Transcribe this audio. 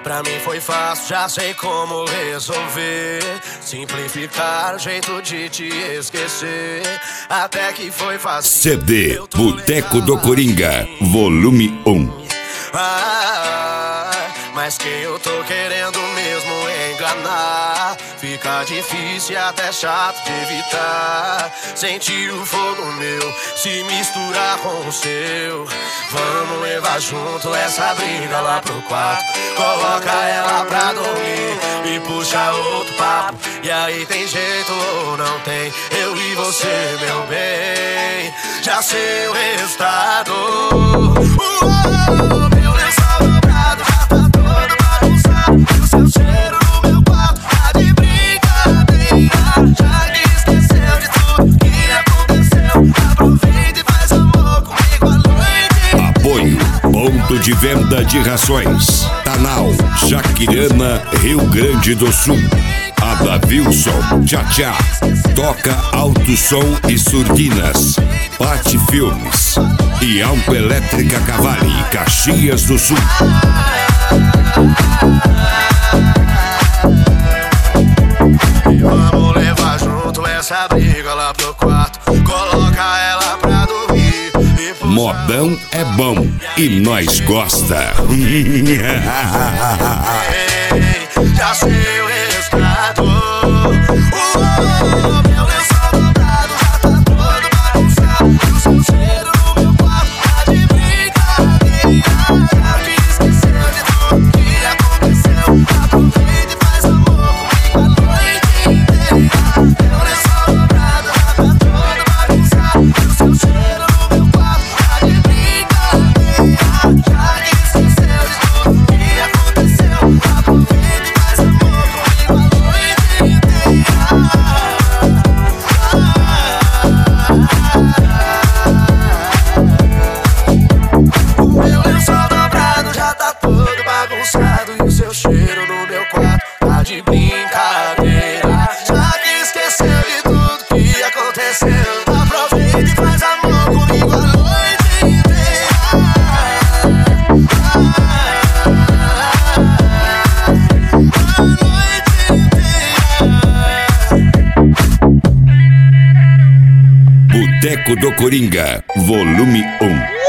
Pra mim foi fácil, já sei como resolver. Simplificar o jeito de te esquecer. Até que foi fácil. CD Boteco do Coringa, volume 1. Mas quem eu tô querendo mesmo enganar. Fica difícil e até chato de evitar. Sentir o fogo meu se misturar com o seu. Vamos levar junto essa briga lá pro quarto. Coloca ela pra dormir e puxa outro papo. E aí tem jeito ou não tem? Eu e você, meu bem, já sei o resultado. Meu lençol dobrado já tá todo bagunçado. E o seu cheiro no meu quarto tá de brincadeira. Já que esqueceu de tudo que aconteceu, aproveita e faz amor comigo à noite. Apoio Ponto de Venda de Rações, Tanal, Jaquirana, Rio Grande do Sul. Adavilson, Tchá, Toca Alto Som e Surdinas, Pati Filmes e Alpa Elétrica Cavalli, Caxias do Sul. Vamos levar junto essa briga lá pro quarto. Coloca ela pra dormir e puxa. Modão é bom e nós gosta. Já sei o resultado. Meu lençol dobrado já tá todo bagunçado. E o seu cheiro no meu quarto tá de brincadeira. Já que esqueceu de tudo que aconteceu, aproveita e faz amor comigo a noite inteira. Meu lençol dobrado já tá todo bagunçado. E o seu cheiro no meu quarto tá de brincadeira. Já que esqueceu de tudo que aconteceu, aproveita e faz amor comigo a noite inteira. O meu lençol dobrado já tá todo bagunçado. E o seu cheiro no meu quarto tá de brincadeira. Já que esqueceu de tudo que aconteceu, aproveita e faz amor comigo a noite inteira. A noite inteira. Boteco do Coringa, volume 1.